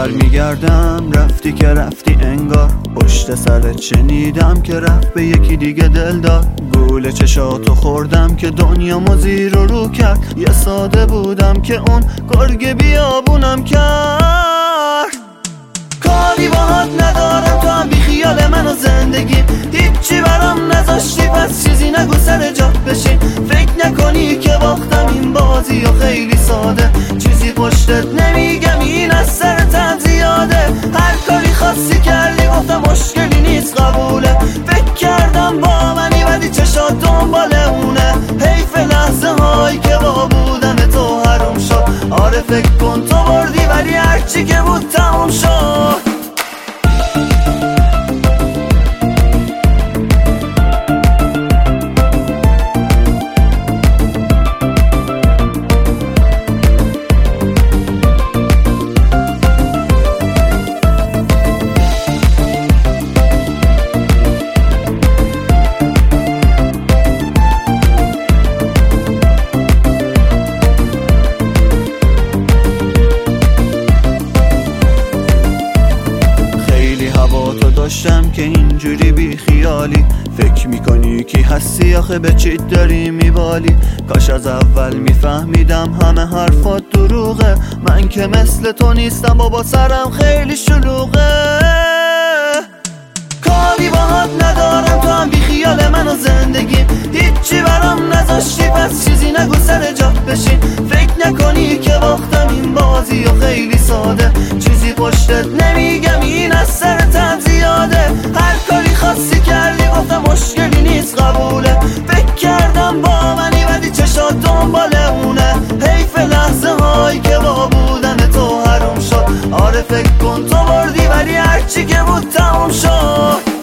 برمیگردم رفتی که رفتی انگار، پشت سرت شنیدم که رفت به یکی دیگه دل داد. گول چشاتو خوردم که دنیامو زیر و رو کرد، یه ساده بودم که اون گرگ بیابونم کرد. کاری باهات ندارم تو هم بی خیال من و زندگی، هیچی برام نذاشتی پس چیزی نگو سر جات بشین. فکر نکنی که باختم این بازی و خیلی ساده، چیزی پشتت نمیگم این از سرتم زیاده. هر کاری خاصی کردی گفتم مشکلی نیست قبوله، فکر کردم با منی ولی چشات دنبال اونه. حیف لحظه هایی که با بودن تو حروم شد. آره فکر کن تو بردی ولی هرچی که بود تموم شد. داشتم که اینجوری بی خیالی، فکر میکنی کی هستی آخه به چی داری میبالی. کاش از اول میفهمیدم همه حرفات دروغه، من که مثل تو نیستم بابا سرم خیلی شلوغه. کاری باهات ندارم تو هم بی خیال من و زندگی، هیچی برام نذاشتی پس چیزی نگو سر جات بشین. فکر نکنی که باختم این بازی و خیلی ساده، چیزی پشتت نمیگم این از سرتم زیاده. هر کاری خاصی کردی گفتم مشکلی نیست قبوله، فکر کردم با منی ولی چشات دنبال اونه. حیف لحظه هایی که با بودن تو حروم شد. آره فکر کن تو بردی ولی هرچی که بود تموم شد.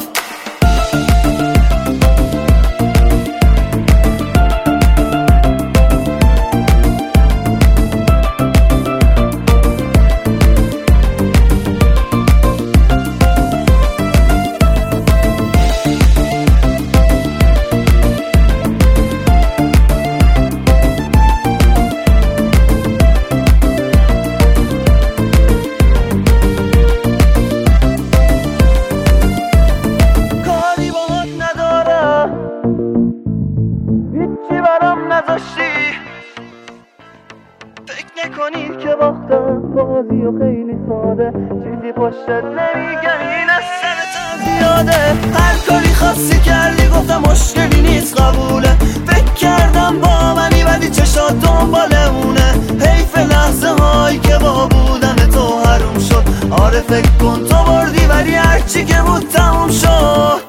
فکر نکنی که باختم بازی و خیلی ساده، چیزی پشتت نمیگم این از سرتم زیاده. هر کاری خاصی کردی گفتم مشکلی نیست قبوله، فکر کردم با منی ولی چشات دنبال اونه. حیف لحظه هایی که با بودن تو حروم شد. آره فکر کن تو بردی ولی هرچی که بود تموم شد.